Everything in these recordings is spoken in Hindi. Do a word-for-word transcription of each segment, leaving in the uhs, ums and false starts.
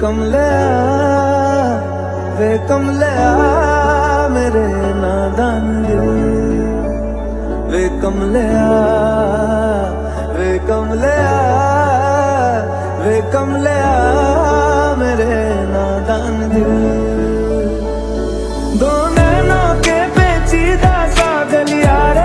कमलिया वे कमलिया मेरे नादान दिल, वे कमलिया वे कमलिया वे कमलिया मेरे नादान दिल। दो नैनों के पेचीदा सा गलियारे,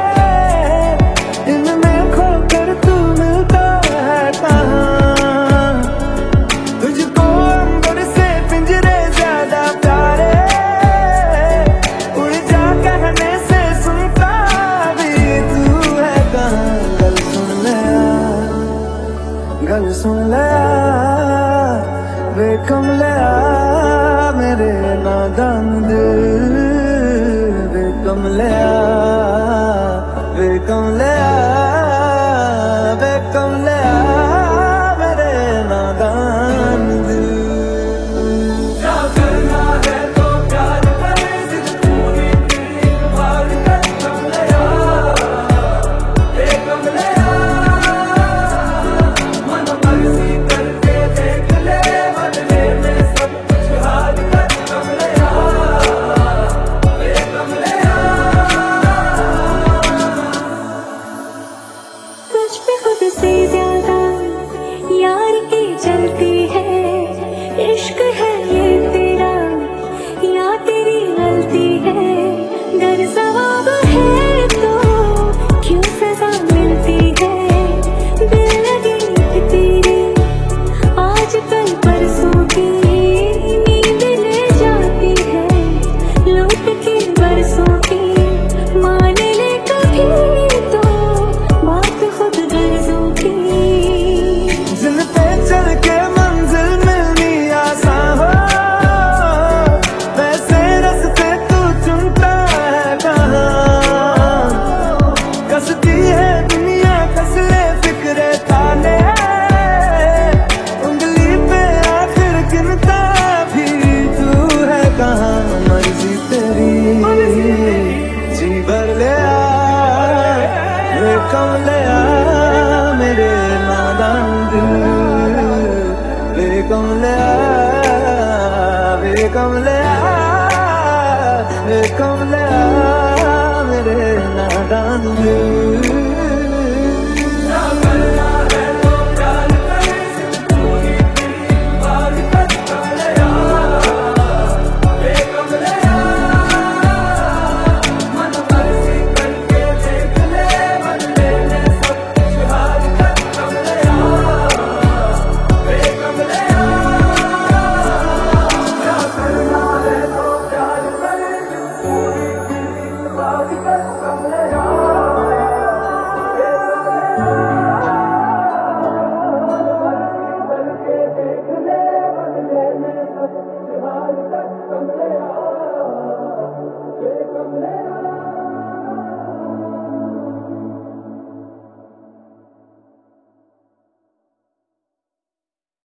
इनमें खोकर तू मिलता है कहाँ। तुझको अंबर से पिंजरे ज्यादा प्यारे, उड़ जा कहने से सुनता भी तू है कहाँ। गल सुन ले गल सुन ले वे कमलिया मेरे नादान दिल, वे कमलिया वे कमलिया वे कमलिया मेरे नादान दिल। क्या करना है तो प्यार करे, जिद पूरी तेरी भाग कर कमलिया वे कमलिया। मन मर्जी करके देख ले, बदले में सब कुछ हार कर कमलिया वे कमलिया। तुझ पे खुद से ज्यादा यार की चलती है, इश्क है ये तेरा या तेरी गलती है। गर सवाब है तो क्यों सजा मिलती है, दिल लगी तेरी आज कल परसों की नींद ले जाती है, लौट के बरसों की मान ले कभी तो बात खुद गर्जों की। जिन पे चल के मंजिल मिलनी आसान हो, वैसे रास्ते तू चुनता है कहाँ। कसती है दुनिया कस ले फिक्रे ताने, उंगली पे आखिर गिनता भी तू है कहाँ। मर्जी तेरी जी भर ले आ, वे कमलिया मेरे नादान दिल, वे कमलिया वे कमलिया वे कमलिया मेरे नादान दिल। Come